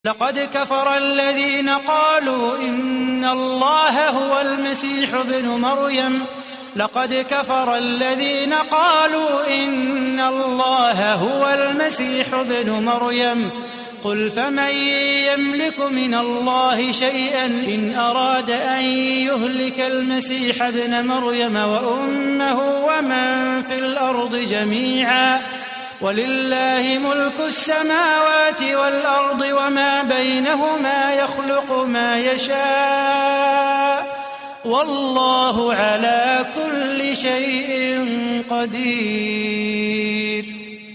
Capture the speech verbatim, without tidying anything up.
لقد كفر الذين قالوا إن الله هو المسيح ابن مريم لقد كفر الذين قالوا إن الله هو المسيح ابن مريم قل فمن يملك من الله شيئا إن أراد أن يهلك المسيح ابن مريم وأمه ومن في الأرض جميعا ولله ملك السماوات والأرض وما بينهما يخلق ما يشاء والله على كل شيء قدير.